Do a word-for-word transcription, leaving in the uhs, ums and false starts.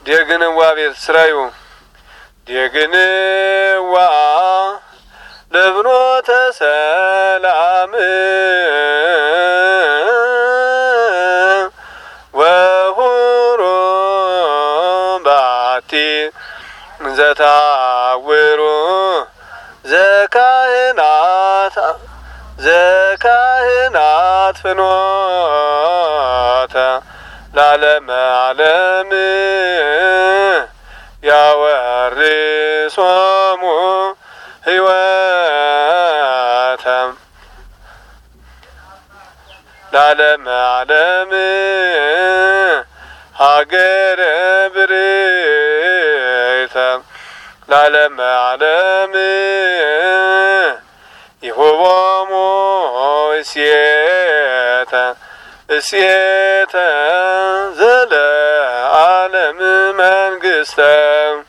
ደግንዋ ቤት ስራዩ ደግንዋ ለፍኖተ ሰላም ወሁሩ ባቲ ዘታውሩ ዘካህናት ዘካህናት ፍኖተ ለዓለመ ዓለም ያወርሶሙ ሕይወተ ለዓለመ ዓለም ሀገረ ብርክተ ለዓለመ ዓለም ይሁቦሙ እሴተ እሴተ ዘለዓለም መንግሥተ